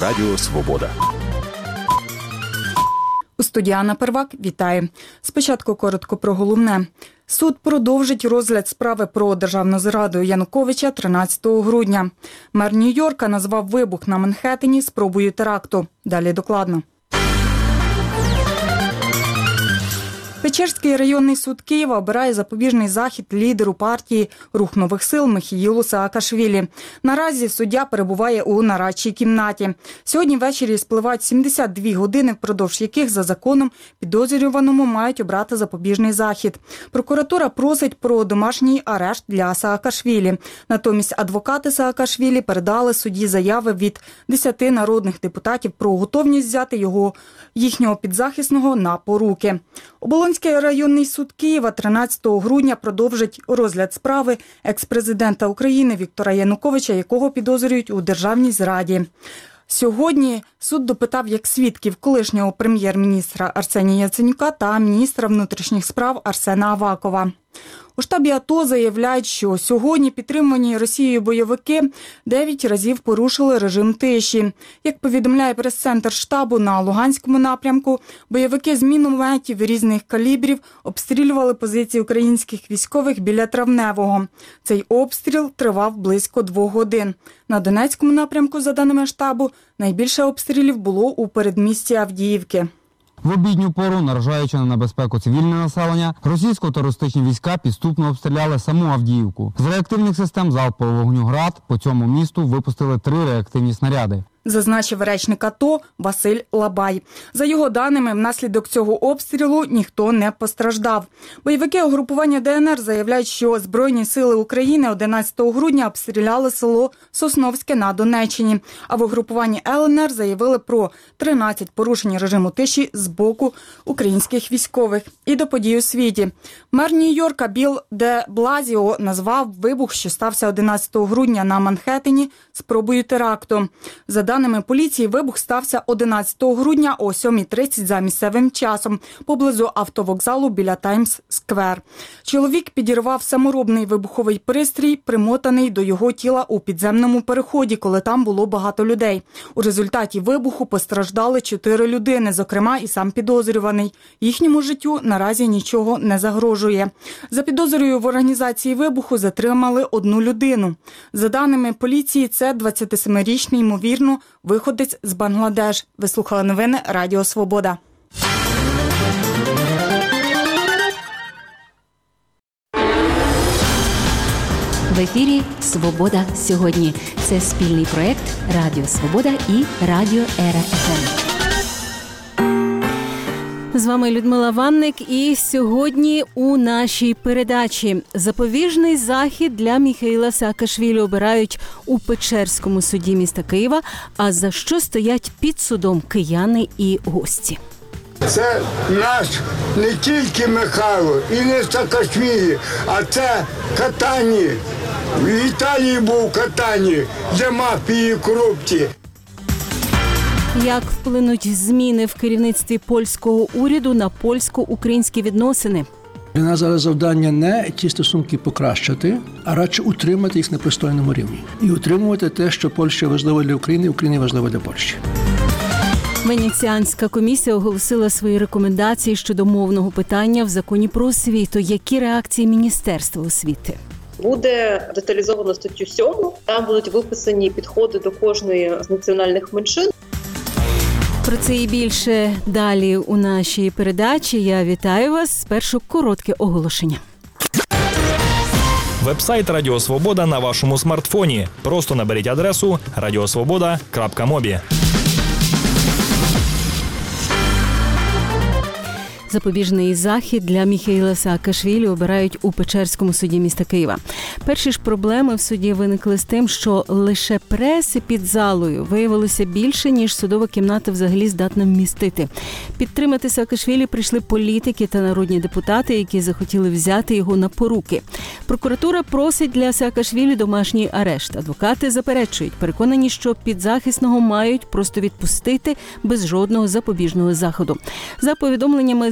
Радіо Свобода. У студії Анна Первак. Вітаю. Спочатку коротко про головне. Суд продовжить розгляд справи про державну зраду Януковича 13 грудня. Мер Нью-Йорка назвав вибух на Манхеттені спробою теракту. Далі докладно. Печерський районний суд Києва обирає запобіжний захід лідеру партії «Рух нових сил» Михеїлу Саакашвілі. Наразі суддя перебуває у нарадчій кімнаті. Сьогодні ввечері спливають 72 години, впродовж яких за законом підозрюваному мають обрати запобіжний захід. Прокуратура просить про домашній арешт для Саакашвілі. Натомість адвокати Саакашвілі передали судді заяви від 10 народних депутатів про готовність взяти їхнього підзахисного на поруки. Оболонський районний суд Києва 13 грудня продовжить розгляд справи екс-президента України Віктора Януковича, якого підозрюють у державній зраді. Сьогодні суд допитав як свідків колишнього прем'єр-міністра Арсенія Яценюка та міністра внутрішніх справ Арсена Авакова. У штабі АТО заявляють, що сьогодні підтримувані Росією бойовики 9 разів порушили режим тиші. Як повідомляє прес-центр штабу, на Луганському напрямку бойовики з мінометів різних калібрів обстрілювали позиції українських військових біля Травневого. Цей обстріл тривав близько 2 годин. На Донецькому напрямку, за даними штабу, найбільше обстрілів було у передмісті Авдіївки. В обідню пору, наражаючи на небезпеку цивільне населення, російсько-терористичні війська підступно обстріляли саму Авдіївку. З реактивних систем залпового вогню «Град» по цьому місту випустили 3 реактивні снаряди. Зазначив речник АТО Василь Лабай. За його даними, внаслідок цього обстрілу ніхто не постраждав. Бойовики угрупування ДНР заявляють, що Збройні сили України 11 грудня обстріляли село Сосновське на Донеччині. А в угрупуванні ЛНР заявили про 13 порушень режиму тиші з боку українських військових. І до подій у світі. Мер Нью-Йорка Білл де Блазіо назвав вибух, що стався 11 грудня на Манхеттені, спробою теракту. За даними поліції, вибух стався 11 грудня о 7:30 за місцевим часом, поблизу автовокзалу біля Таймс-сквер. Чоловік підірвав саморобний вибуховий пристрій, примотаний до його тіла у підземному переході, коли там було багато людей. У результаті вибуху постраждали 4 людини, зокрема і сам підозрюваний. Їхньому життю наразі нічого не загрожує. За підозрою в організації вибуху затримали 1 людину. За даними поліції, це 27-річний, ймовірно, виходець з Бангладеш. Ви слухали новини Радіо Свобода. В ефірі «Свобода сьогодні». Це спільний проєкт Радіо Свобода і Радіо Ера-ФМ. З вами Людмила Ванник, і сьогодні у нашій передачі запобіжний захід для Михеїла Саакашвілі обирають у Печерському суді міста Києва. А за що стоять під судом кияни і гості? Це наш не тільки Михайло і не Саакашвілі, а це Катані. В Італії був Катані для мафії і корупції. Як вплинуть зміни в керівництві польського уряду на польсько-українські відносини? Для нас зараз завдання не ті стосунки покращити, а радше утримати їх на пристойному рівні. І утримувати те, що Польща важлива для України, Україна важлива для Польщі. Венеціанська комісія оголосила свої рекомендації щодо мовного питання в законі про освіту. Які реакції Міністерства освіти? Буде деталізовано статтю 7. Там будуть виписані підходи до кожної з національних меншин. Про це і більше далі у нашій передачі. Я вітаю вас. Спершу коротке оголошення. Вебсайт Радіо Свобода на вашому смартфоні. Просто наберіть адресу radiosvoboda.mobi. Запобіжний захід для Михеїла Саакашвілі обирають у Печерському суді міста Києва. Перші ж проблеми в суді виникли з тим, що лише преси під залою виявилося більше, ніж судова кімната взагалі здатна вмістити. Підтримати Саакашвілі прийшли політики та народні депутати, які захотіли взяти його на поруки. Прокуратура просить для Саакашвілі домашній арешт. Адвокати заперечують, переконані, що підзахисного мають просто відпустити без жодного запобіжного заходу. За повідомленнями з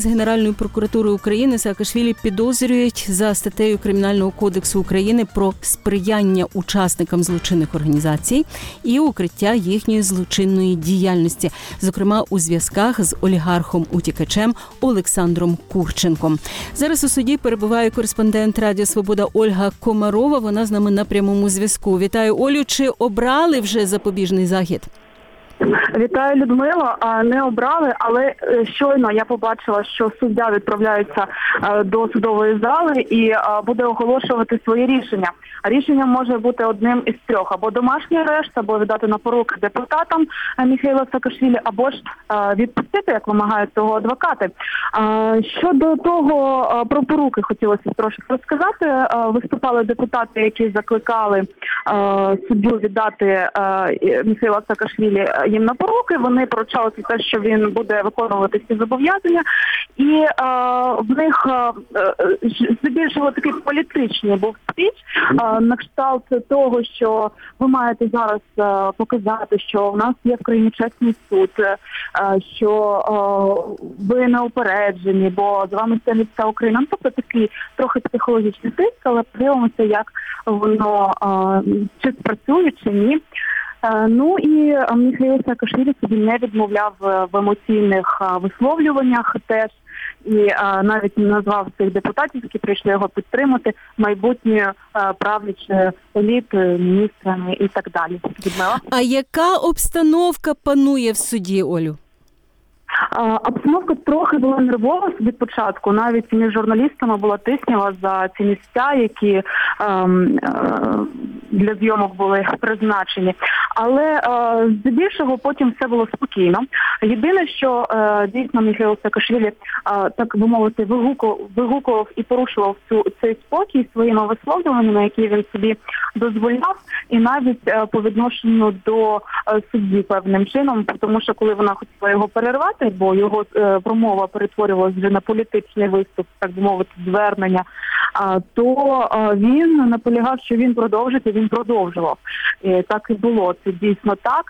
Генеральної прокуратури України Саакашвілі підозрюють за статтею Кримінального кодексу України про сприяння учасникам злочинних організацій і укриття їхньої злочинної діяльності, зокрема у зв'язках з олігархом-утікачем Олександром Курченком. Зараз у суді перебуває кореспондент Радіо Свобода Ольга Комарова. Вона з нами на прямому зв'язку. Вітаю, Олю. Чи обрали вже запобіжний захід? Вітаю, Людмило. Не обрали, але щойно я побачила, що суддя відправляється до судової зали і буде оголошувати своє рішення. Рішення може бути одним із трьох: або домашній арешт, або віддати на поруки депутатам Міхеїла Саакашвілі, або ж відпустити, як вимагають того адвокати. Щодо того, про поруки хотілося трошки розказати. Виступали депутати, які закликали суддю віддати Міхеїла Саакашвілі їм на поруки. Вони поручалися те, що він буде виконувати ці зобов'язання. І в них здебільшого такий політичний був спіч, на кшталт того, що ви маєте зараз показати, що у нас є в країні чесний суд, що ви не упереджені, бо з вами стоїть вся Україна. Тобто такий трохи психологічний тиск, але подивимося, як воно чи спрацює, чи ні. Ну і Міхеїл Саакашвілі собі не відмовляв в емоційних висловлюваннях теж. І навіть назвав цих депутатів, які прийшли його підтримати, майбутньою правлячою елітою, міністрами і так далі. А яка обстановка панує в суді, Олю? Обстановка трохи була нервова від початку. Навіть між журналістами була тиснява за ці місця, які для зйомок були призначені. Але здебільшого потім все було спокійно. Єдине, що дійсно Міхеїл Саакашвілі, так би мовити, вигукував і порушував цей спокій своїми висловлюваннями, які він собі дозволяв, і навіть по відношенню до судді певним чином, тому що коли вона хотіла його перервати, бо його промова перетворювалася вже на політичний виступ, так би мовити, звернення, то він наполягав, що він продовжить, і він продовжував. І так і було, це дійсно так.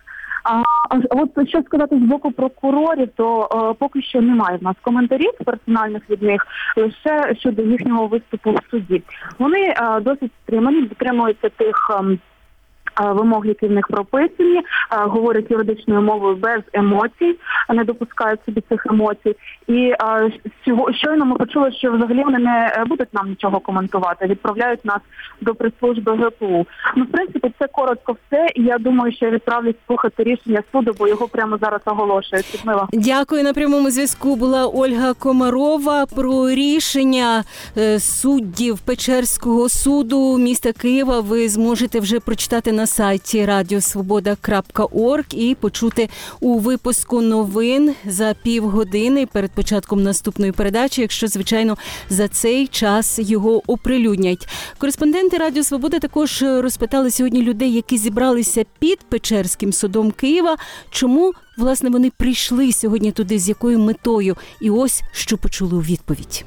От що сказати з боку прокурорів, то поки що немає в нас коментарів персональних від них, лише щодо їхнього виступу в суді. Вони досить стримані, дотримуються тих вимог, які в них прописані, говорять юридичною мовою без емоцій, не допускають собі цих емоцій. І щойно ми почули, що взагалі вони не будуть нам нічого коментувати, відправляють нас до прес-служби ГПУ. Ну, в принципі, це коротко все, і я думаю, що відправлять слухати рішення суду, бо його прямо зараз оголошують. Людмила. Дякую. На прямому зв'язку була Ольга Комарова. Про рішення суддів Печерського суду міста Києва ви зможете вже прочитати на сайті radiosvoboda.org і почути у випуску новин за півгодини перед початком наступної передачі, якщо, звичайно, за цей час його оприлюднять. Кореспонденти Радіо Свобода також розпитали сьогодні людей, які зібралися під Печерським судом Києва, чому, власне, вони прийшли сьогодні туди, з якою метою. І ось, що почули у відповідь.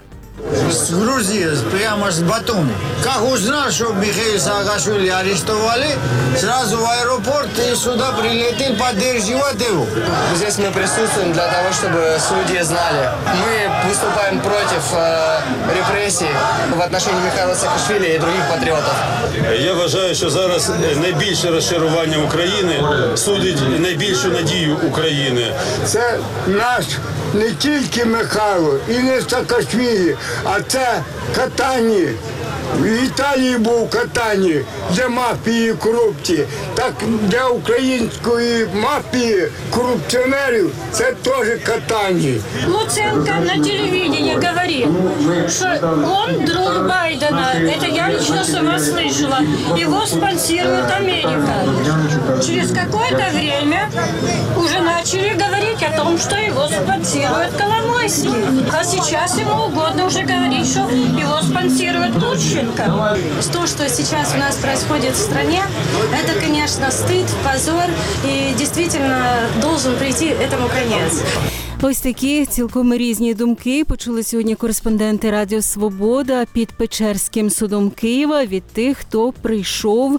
С Грузии, прямо с Батуми. Как узнал, что Михаила Саакашвили арестовали, сразу в аэропорт и сюда прилетел поддерживать его. Здесь мы присутствуем для того, чтобы судьи знали. Мы выступаем против репрессий в отношении Михаила Саакашвили и других патріотів. Я вважаю, що зараз найбільше розчарування України судить найбільшу надію України. Це наш не тільки Михайло і не Саакашвілі, а це Катані. В Італії був Катані для мафії і корупції. Так для української мафії, корупціонерів, це теж Катані. Луценко на телевидении говорит, что он друг Байдена. Это я лично сама слышала. Его спонсирует Америка. Через какое-то время уже начали говорить о том, что его спонсирует Коломойский. А сейчас ему угодно уже говорить, что его спонсирует Курченко. То, что сейчас у нас происходит в стране, это, конечно, стыд, позор, и действительно должен прийти этому конец. Ось такі цілком різні думки почули сьогодні кореспонденти Радіо Свобода під Печерським судом Києва від тих, хто прийшов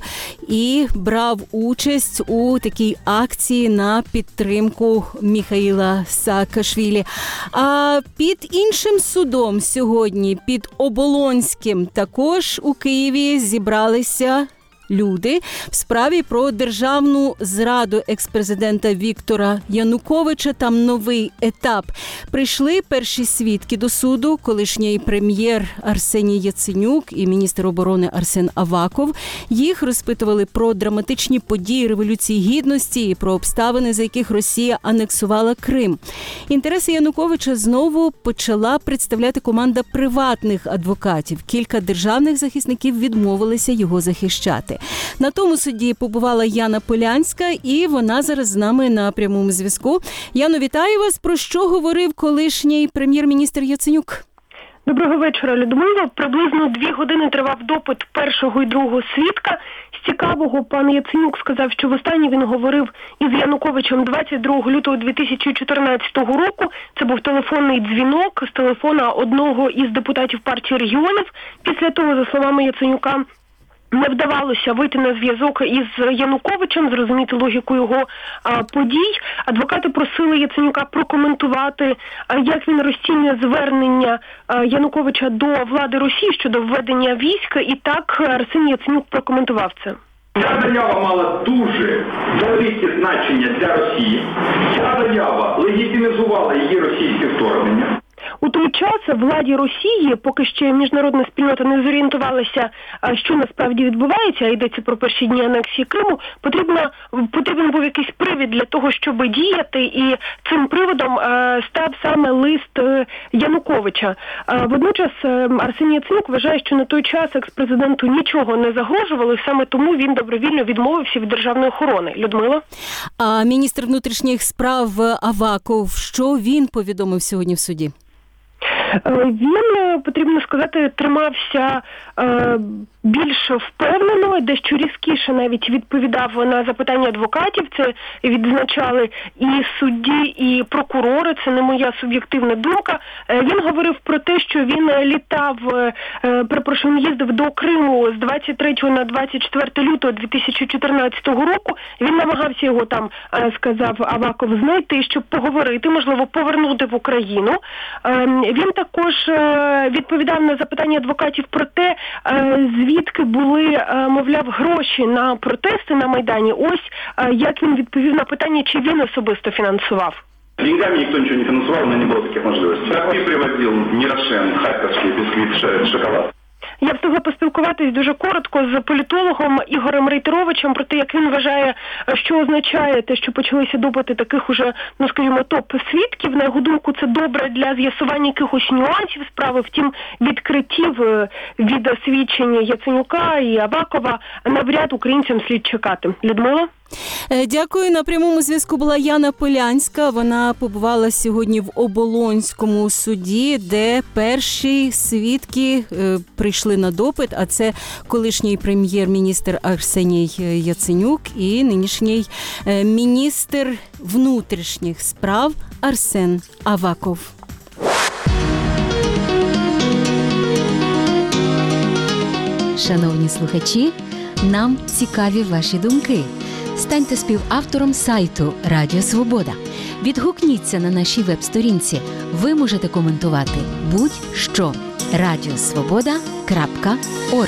і брав участь у такій акції на підтримку Міхаїла Саакашвілі. А під іншим судом сьогодні, під Оболонським, також у Києві зібралися люди в справі про державну зраду екс-президента Віктора Януковича. Там новий етап. Прийшли перші свідки до суду, колишній прем'єр Арсеній Яценюк і міністр оборони Арсен Аваков. Їх розпитували про драматичні події Революції Гідності і про обставини, за яких Росія анексувала Крим. Інтереси Януковича знову почала представляти команда приватних адвокатів. Кілька державних захисників відмовилися його захищати. На тому суді побувала Яна Полянська, і вона зараз з нами на прямому зв'язку. Яно, вітаю вас. Про що говорив колишній прем'єр-міністр Яценюк? Доброго вечора, Людмила. Приблизно 2 години тривав допит першого і другого свідка. З цікавого, пан Яценюк сказав, що востаннє він говорив із Януковичем 22 лютого 2014 року. Це був телефонний дзвінок з телефона одного із депутатів партії регіонів. Після того, за словами Яценюка, не вдавалося вийти на зв'язок із Януковичем, зрозуміти логіку його подій. Адвокати просили Яценюка прокоментувати, як він розцінює звернення Януковича до влади Росії щодо введення військ. І так Арсеній Яценюк прокоментував це. Ця заява мала дуже велике значення для Росії. Ця заява легітимізувала її російське вторгнення. У той час владі Росії, поки ще міжнародна спільнота не зорієнтувалася, що насправді відбувається, йдеться про перші дні анексії Криму, потрібен був якийсь привід для того, щоб діяти, і цим приводом став саме лист Януковича. Водночас Арсеній Яценюк вважає, що на той час екс-президенту нічого не загрожувало, і саме тому він добровільно відмовився від державної охорони. Людмила? А міністр внутрішніх справ Аваков, що він повідомив сьогодні в суді? Він, потрібно сказати, тримався більш впевнено, дещо різкіше навіть відповідав на запитання адвокатів. Це відзначали і судді, і прокурори, це не моя суб'єктивна думка. Він говорив про те, що він їздив до Криму з 23 на 24 лютого 2014 року. Він намагався його там, сказав Аваков, знайти, щоб поговорити, можливо, повернути в Україну. Він також відповідав на запитання адвокатів про те, звідки були, мовляв, гроші на протести на Майдані. Ось як він відповів на питання, чи він особисто фінансував. Деньгами никто ничего не финансовал, у меня не было таких возможностей. Как ты привозил Нерошен, харьковский бисквит, шоколад? Я встигла поспілкуватись дуже коротко з політологом Ігорем Рейтеровичем про те, як він вважає, що означає те, що почалися допити таких уже, скажімо, топ-свідків. На його думку, це добре для з'ясування якихось нюансів справи. Втім, відкриттів від свідчення Яценюка і Авакова навряд українцям слід чекати. Людмила? Дякую. На прямому зв'язку була Яна Полянська. Вона побувала сьогодні в Оболонському суді, де перші свідки прийшли на допит, а це колишній прем'єр-міністр Арсеній Яценюк і нинішній міністр внутрішніх справ Арсен Аваков. Шановні слухачі, нам цікаві ваші думки. Станьте співавтором сайту Радіо Свобода. Відгукніться на нашій веб-сторінці. Ви можете коментувати будь-що. radiosvoboda.org.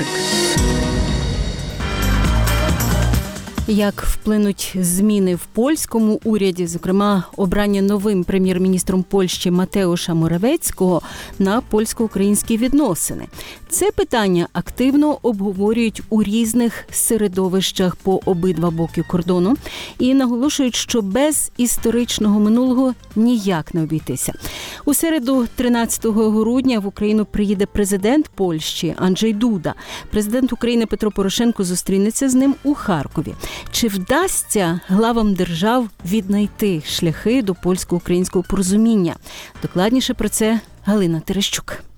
Як вплинуть зміни в польському уряді, зокрема обрання новим прем'єр-міністром Польщі Матеуша Моравецького на польсько-українські відносини? Це питання активно обговорюють у різних середовищах по обидва боки кордону і наголошують, що без історичного минулого ніяк не обійтися. У середу 13 грудня в Україну приїде президент Польщі Анджей Дуда. Президент України Петро Порошенко зустрінеться з ним у Харкові. Чи вдасться главам держав віднайти шляхи до польсько-українського порозуміння? Докладніше про це Галина Терещук.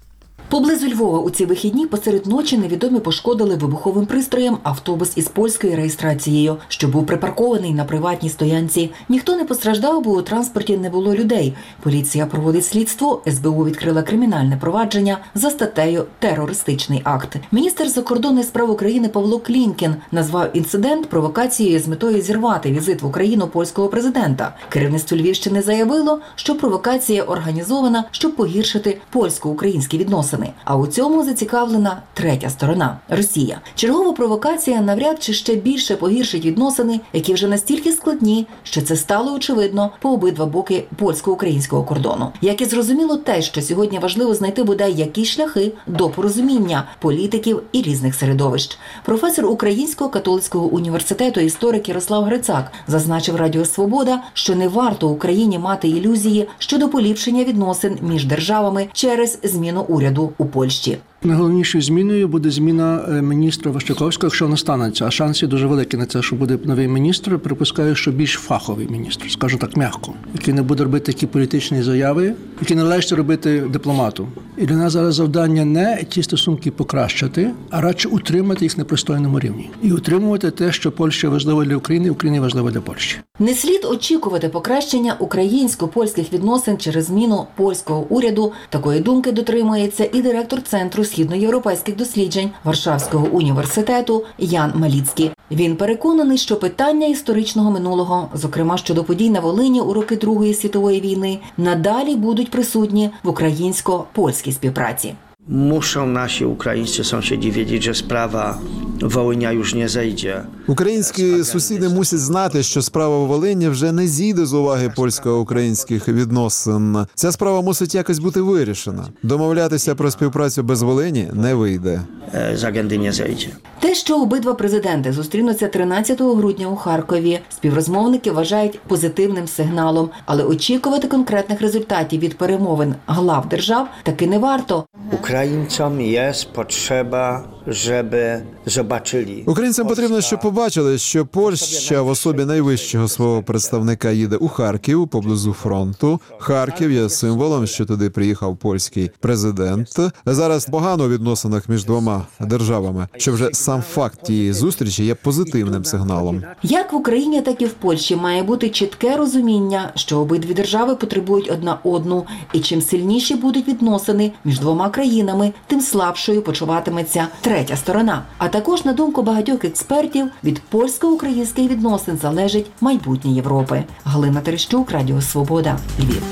Поблизу Львова у ці вихідні посеред ночі невідомі пошкодили вибуховим пристроєм автобус із польською реєстрацією, що був припаркований на приватній стоянці. Ніхто не постраждав, бо у транспорті не було людей. Поліція проводить слідство, СБУ відкрила кримінальне провадження за статтею «Терористичний акт». Міністр закордонних справ України Павло Клімкін назвав інцидент провокацією з метою зірвати візит в Україну польського президента. Керівництво Львівщини заявило, що провокація організована, щоб погіршити польсько-українські відносини. А у цьому зацікавлена третя сторона – Росія. Чергова провокація навряд чи ще більше погіршить відносини, які вже настільки складні, що це стало очевидно по обидва боки польсько-українського кордону. Як і зрозуміло те, що сьогодні важливо знайти бодай якісь шляхи до порозуміння політиків і різних середовищ. Професор Українського католицького університету історик Ярослав Грицак зазначив Радіо Свобода, що не варто Україні мати ілюзії щодо поліпшення відносин між державами через зміну уряду у Польщі. Найголовнішою зміною буде зміна міністра Ващаковського, якщо вона станеться. А шанси дуже великі на це, що буде новий міністр. Припускаю, що більш фаховий міністр, скажу так м'яко, який не буде робити такі політичні заяви, які належить робити дипломату. І для нас зараз завдання не ті стосунки покращити, а радше утримати їх на пристойному рівні. І утримувати те, що Польща важлива для України, Україна важлива для Польщі. Не слід очікувати покращення українсько-польських відносин через зміну польського уряду. Такої думки дотримується і директор Центру східноєвропейських досліджень Варшавського університету Ян Маліцький. Він переконаний, що питання історичного минулого, зокрема щодо подій на Волині у роки Другої світової війни, надалі будуть присутні в українсько-польській співпраці. Muszą nasi ukraińscy sąsiedzi wiedzieć, że sprawa Wołynia już nie zejdzie. Українські сусіди мусять знати, що справа Волині вже не зійде з уваги польсько-українських відносин. Ця справа мусить якось бути вирішена. Домовлятися про співпрацю без Волині не вийде. Z agendy nie zejdzie. Те, що обидва президенти зустрінуться 13 грудня у Харкові, співрозмовники вважають позитивним сигналом, але очікувати конкретних результатів від перемовин глав держав таки не варто. Українцям є потреба, щоб побачили. Українцям потрібно, щоб побачили, що Польща в особі найвищого свого представника їде у Харків, поблизу фронту. Харків є символом, що туди приїхав польський президент. Зараз погано у відносинах між двома державами, що вже сам факт тієї зустрічі є позитивним сигналом. Як в Україні, так і в Польщі має бути чітке розуміння, що обидві держави потребують одна одну, і чим сильніші будуть відносини між двома країнами, тим слабшою почуватиметься третя сторона. А також, на думку багатьох експертів, від польсько-українських відносин залежить майбутнє Європи. Галина Терещук, Радіо Свобода, Львів.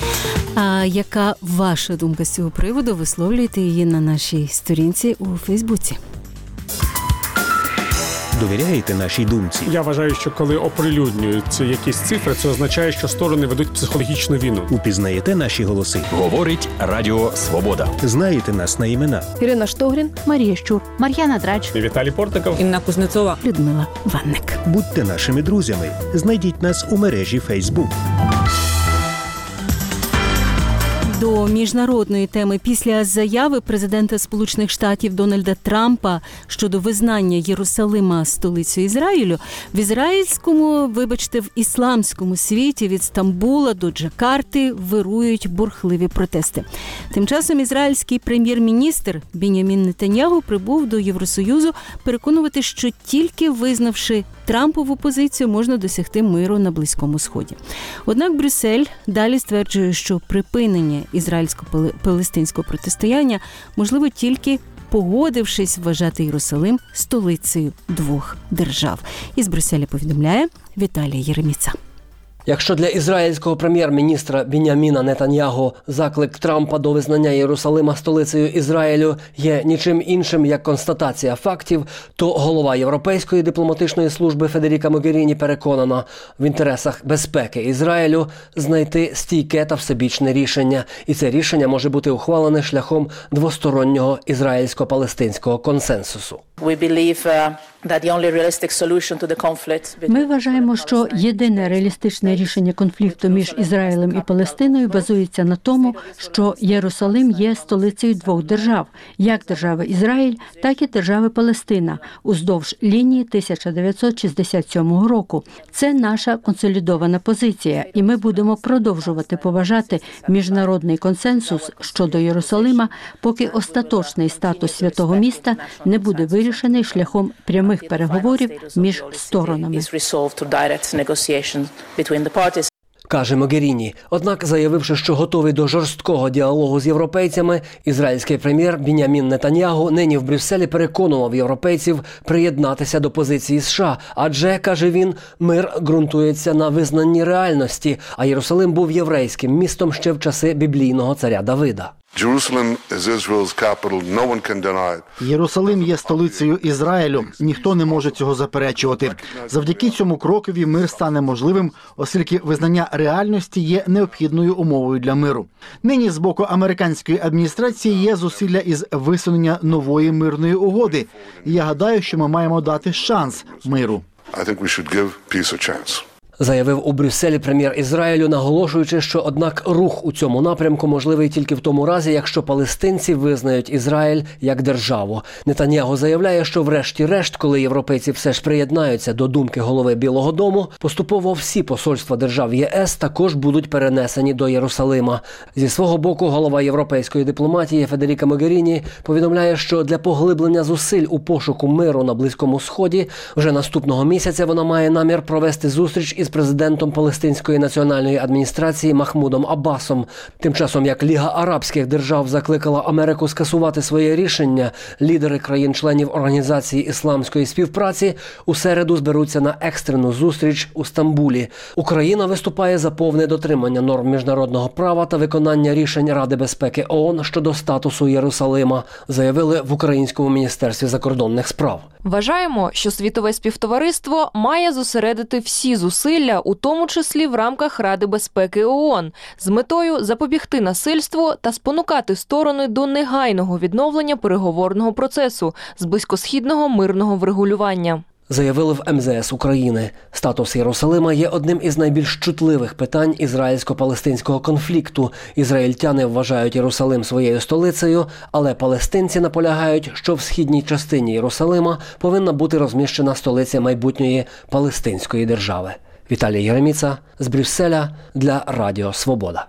А яка ваша думка з цього приводу? Висловлюйте її на нашій сторінці у Фейсбуці. Довіряєте нашій думці? Я вважаю, що коли оприлюднюються якісь цифри, це означає, що сторони ведуть психологічну війну. Упізнаєте наші голоси? Говорить Радіо Свобода. Знаєте нас на імена? Ірина Штогрін, Марія Щур, Мар'яна Драч, Віталій Портников, Інна Кузнецова, Людмила Ванник. Будьте нашими друзями. Знайдіть нас у мережі Фейсбук. До міжнародної теми. Після заяви президента Сполучених Штатів Дональда Трампа щодо визнання Єрусалима столицею Ізраїлю, в ісламському світі від Стамбула до Джакарти вирують бурхливі протести. Тим часом ізраїльський прем'єр-міністр Біньямін Нетаньяху прибув до Євросоюзу переконувати, що тільки визнавши Трампову позицію, можна досягти миру на Близькому Сході. Однак Брюссель далі стверджує, що припинення ізраїльсько-палестинського протистояння можливо тільки погодившись вважати Єрусалим столицею двох держав. Із Брюсселя повідомляє Віталій Єреміца. Якщо для ізраїльського прем'єр-міністра Біньяміна Нетаньяху заклик Трампа до визнання Єрусалима столицею Ізраїлю є нічим іншим, як констатація фактів, то голова Європейської дипломатичної служби Федеріка Могеріні переконана, в інтересах безпеки Ізраїлю знайти стійке та всебічне рішення. І це рішення може бути ухвалене шляхом двостороннього ізраїльсько-палестинського консенсусу. Ми вважаємо, що єдине реалістичне рішення конфлікту між Ізраїлем і Палестиною базується на тому, що Єрусалим є столицею двох держав, як держави Ізраїль, так і держави Палестина, уздовж лінії 1967 року. Це наша консолідована позиція, і ми будемо продовжувати поважати міжнародний консенсус щодо Єрусалима, поки остаточний статус святого міста не буде вирішений шляхом прямих переговорів між сторонами. Каже Могеріні. Однак, заявивши, що готовий до жорсткого діалогу з європейцями, ізраїльський прем'єр Біньямін Нетаньягу нині в Брюсселі переконував європейців приєднатися до позиції США. Адже, каже він, мир ґрунтується на визнанні реальності, а Єрусалим був єврейським містом ще в часи біблійного царя Давида. Єрусалим є столицею Ізраїлю. Ніхто не може цього заперечувати. Завдяки цьому крокові мир стане можливим, оскільки визнання реальності є необхідною умовою для миру. Нині з боку американської адміністрації є зусилля із висунення нової мирної угоди. І я гадаю, що ми маємо дати шанс миру. Заявив у Брюсселі прем'єр Ізраїлю, наголошуючи, що однак рух у цьому напрямку можливий тільки в тому разі, якщо палестинці визнають Ізраїль як державу. Нетаньягу заявляє, що врешті-решт, коли європейці все ж приєднаються до думки голови Білого дому, поступово всі посольства держав ЄС також будуть перенесені до Єрусалима. Зі свого боку, голова європейської дипломатії Федеріка Могеріні повідомляє, що для поглиблення зусиль у пошуку миру на Близькому Сході вже наступного місяця вона має намір провести зустріч із президентом Палестинської національної адміністрації Махмудом Аббасом. Тим часом, як Ліга арабських держав закликала Америку скасувати своє рішення, лідери країн-членів Організації ісламської співпраці у середу зберуться на екстрену зустріч у Стамбулі. Україна виступає за повне дотримання норм міжнародного права та виконання рішень Ради безпеки ООН щодо статусу Єрусалима, заявили в Українському міністерстві закордонних справ. Вважаємо, що світове співтовариство має зосередити всі зусилля, у тому числі в рамках Ради безпеки ООН, з метою запобігти насильству та спонукати сторони до негайного відновлення переговорного процесу з близькосхідного мирного врегулювання. Заявили в МЗС України. Статус Єрусалима є одним із найбільш чутливих питань ізраїльсько-палестинського конфлікту. Ізраїльтяни вважають Єрусалим своєю столицею, але палестинці наполягають, що в східній частині Єрусалима повинна бути розміщена столиця майбутньої палестинської держави. Віталій Єреміца з Брюсселя для Радіо Свобода.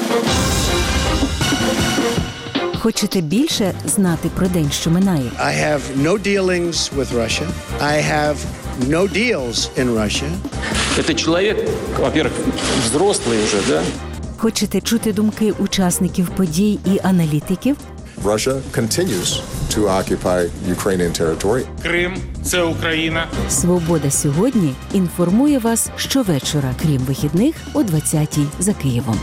Хочете більше знати про день, що минає? I have no dealings with Russia. I have no deals in Russia. Это человек, во-первых, взрослый уже, да? Хочете чути думки учасників подій і аналітиків? Russia continues to occupy Ukrainian territory. Крим – це Україна. Свобода сьогодні інформує вас щовечора, крім вихідних, о 20-й за Києвом.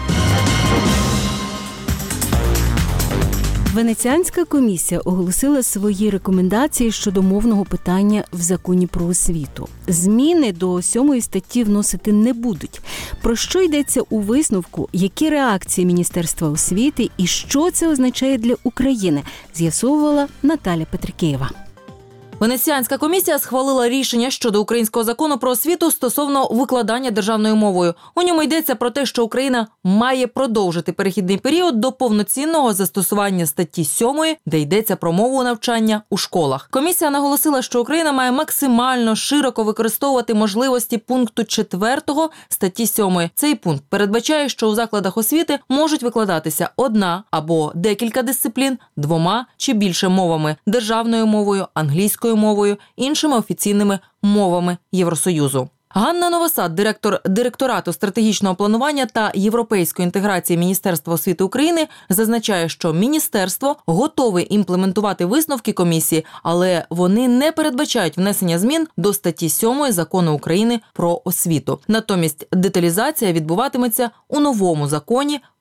Венеціанська комісія оголосила свої рекомендації щодо мовного питання в законі про освіту. Зміни до 7 статті вносити не будуть. Про що йдеться у висновку, які реакції Міністерства освіти і що це означає для України, з'ясовувала Наталя Петрикеєва. Венеціанська комісія схвалила рішення щодо українського закону про освіту стосовно викладання державною мовою. У ньому йдеться про те, що Україна має продовжити перехідний період до повноцінного застосування статті 7, де йдеться про мову навчання у школах. Комісія наголосила, що Україна має максимально широко використовувати можливості пункту 4 статті 7. Цей пункт передбачає, що у закладах освіти можуть викладатися одна або декілька дисциплін 2 чи більше мовами – державною мовою, англійською мовою, іншими офіційними мовами Євросоюзу. Ганна Новосад, директор Директорату стратегічного планування та європейської інтеграції Міністерства освіти України, зазначає, що міністерство готове імплементувати висновки комісії, але вони не передбачають внесення змін до статті 7 Закону України про освіту. Натомість деталізація відбуватиметься у новому законі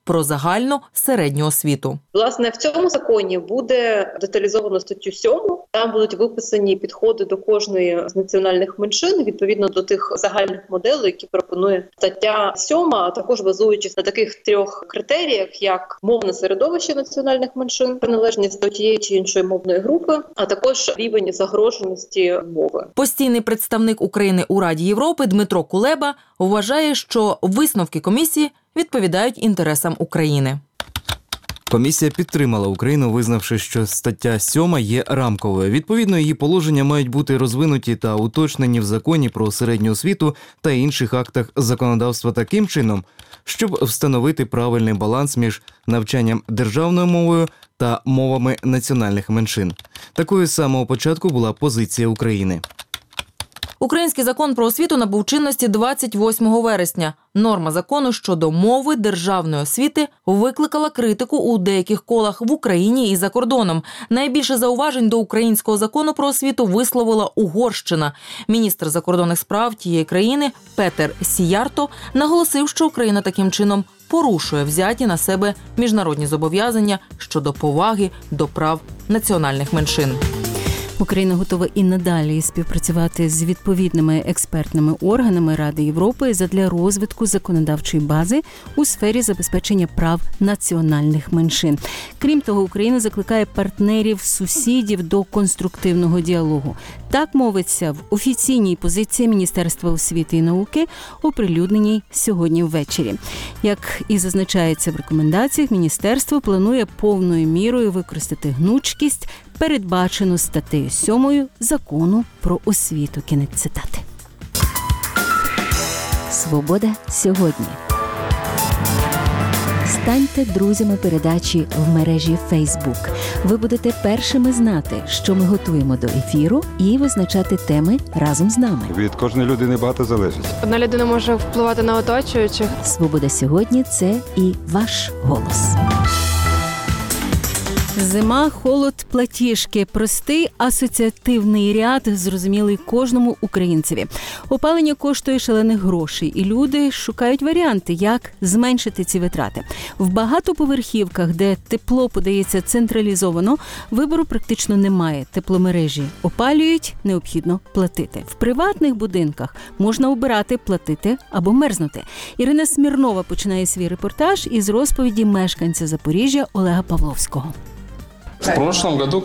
про загальну середню освіту. Власне, в цьому законі буде деталізовано статтю 7. Там будуть виписані підходи до кожної з національних меншин, відповідно до тих загальних моделей, які пропонує стаття 7, а також базуючись на таких 3 критеріях, як мовне середовище національних меншин, приналежність до тієї чи іншої мовної групи, а також рівень загроженості мови. Постійний представник України у Раді Європи Дмитро Кулеба вважає, що висновки комісії відповідають інтересам України. Комісія підтримала Україну, визнавши, що стаття 7 є рамковою. Відповідно, її положення мають бути розвинуті та уточнені в законі про середню освіту та інших актах законодавства таким чином, щоб встановити правильний баланс між навчанням державною мовою та мовами національних меншин. Такою з самого початку була позиція України. Український закон про освіту набув чинності 28 вересня. Норма закону щодо мови державної освіти викликала критику у деяких колах в Україні і за кордоном. Найбільше зауважень до українського закону про освіту висловила Угорщина. Міністр закордонних справ тієї країни Петер Сіярто наголосив, що Україна таким чином порушує взяті на себе міжнародні зобов'язання щодо поваги до прав національних меншин. Україна готова і надалі співпрацювати з відповідними експертними органами Ради Європи задля розвитку законодавчої бази у сфері забезпечення прав національних меншин. Крім того, Україна закликає партнерів-сусідів до конструктивного діалогу. Так мовиться в офіційній позиції Міністерства освіти і науки, оприлюдненій сьогодні ввечері. Як і зазначається в рекомендаціях, міністерство планує повною мірою використати гнучкість, передбачену статтею 7 Закону про освіту. Кінець цитати. Свобода сьогодні. Станьте друзями передачі в мережі Facebook. Ви будете першими знати, що ми готуємо до ефіру, і визначати теми разом з нами. Від кожної людини багато залежить. Одна людина може впливати на оточуючих. Свобода сьогодні – це і ваш голос. Зима, холод, платіжки. Простий асоціативний ряд, зрозумілий кожному українцеві. Опалення коштує шалених грошей, і люди шукають варіанти, як зменшити ці витрати. В багатоповерхівках, де тепло подається централізовано, вибору практично немає. Тепломережі опалюють, необхідно платити. В приватних будинках можна обирати платити або мерзнути. Ірина Смірнова починає свій репортаж із розповіді мешканця Запоріжжя Олега Павловського. В прошлом году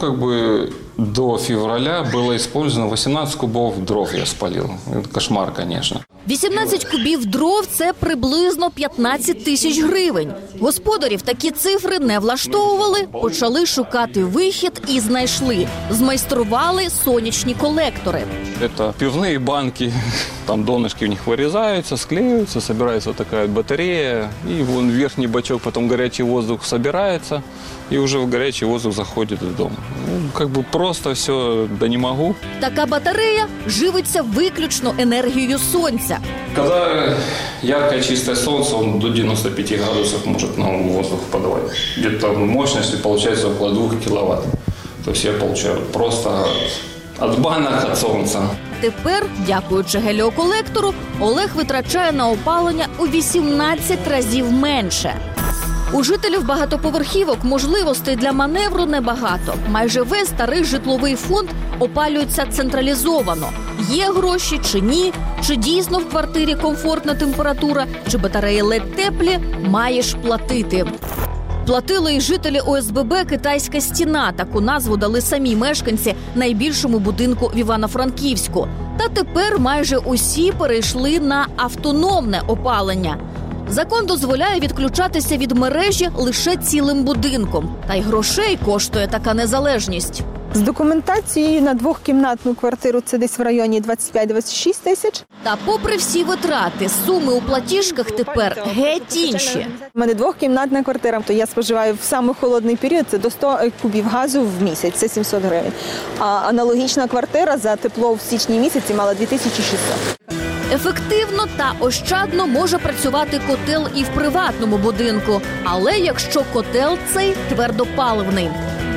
до февраля было использовано 18 кубов дров я спалил. Это кошмар, конечно. 18 кубів дров – це приблизно 15 тисяч гривень. Господарів такі цифри не влаштовували, почали шукати вихід і знайшли. Змайстрували сонячні колектори. Это пивные банки, там донышки в них вырезаются, склеиваются, собирается вот такая батарея, и вон верхний бачок, потом горячий воздух собирается, и уже в горячий воздух заходит в дом. Просто все, да не могу. Така батарея живиться виключно енергією сонця. Когда яркое чистое солнце, он до 95 градусов может нам воздух подавать. Где-то мощностью получается около 2 киловатт. То есть я получаю просто от банок, от солнца. Тепер, дякуючи геліоколектору, Олег витрачає на опалення у 18 разів менше. У жителів багатоповерхівок можливостей для маневру небагато. Майже весь старий житловий фонд опалюється централізовано. Є гроші чи ні, чи дійсно в квартирі комфортна температура, чи батареї ледь теплі, маєш платити. Платили і жителі ОСББ «Китайська стіна». Таку назву дали самі мешканці найбільшому будинку в Івано-Франківську. Та тепер майже усі перейшли на автономне опалення. Закон дозволяє відключатися від мережі лише цілим будинком. Та й грошей коштує така незалежність. З документацією на двохкімнатну квартиру це десь в районі 25-26 тисяч. Та попри всі витрати, суми у платіжках тепер геть інші. У мене двохкімнатна квартира, то я споживаю в самий холодний період, це до 100 кубів газу в місяць, це 700 гривень. А аналогічна квартира за тепло в січні місяці мала 2600. Ефективно та ощадно може працювати котел і в приватному будинку. Але якщо котел цей твердопаливний.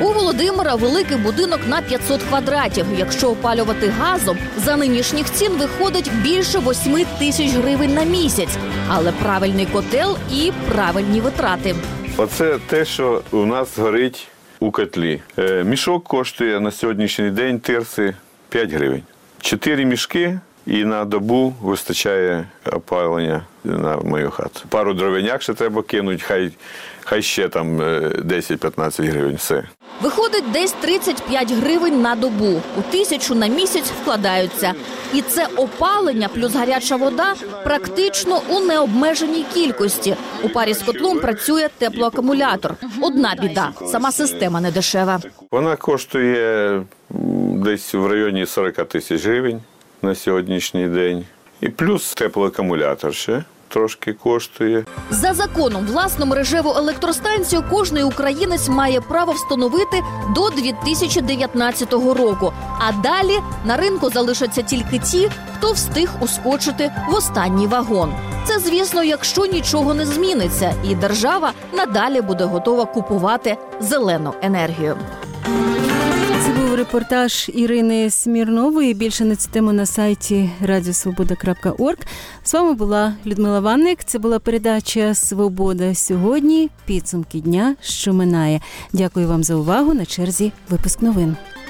У Володимира великий будинок на 500 квадратів. Якщо опалювати газом, за нинішніх цін виходить більше 8 тисяч гривень на місяць. Але правильний котел і правильні витрати. Оце те, що у нас горить у котлі. Мішок коштує на сьогоднішній день тирси 5 гривень. 4 мішки і на добу вистачає опалення на мою хату. Пару дровиняк ще треба кинути, хай ще там 10-15 гривень, все. Виходить десь 35 гривень на добу. У 1000 на місяць вкладаються. І це опалення плюс гаряча вода практично у необмеженій кількості. У парі з котлом працює теплоакумулятор. Одна біда – сама система не дешева. Вона коштує десь в районі 40 тисяч гривень на сьогоднішній день. І плюс теплоакумулятор ще трошки коштує. За законом власну мережеву електростанцію кожний українець має право встановити до 2019 року. А далі на ринку залишаться тільки ті, хто встиг ускочити в останній вагон. Це, звісно, якщо нічого не зміниться і держава надалі буде готова купувати зелену енергію. Це був репортаж Ірини Смірнової. Більше на цю тему на сайті radiosvoboda.org. З вами була Людмила Ванник. Це була передача «Свобода сьогодні». Підсумки дня, що минає. Дякую вам за увагу. На черзі випуск новин.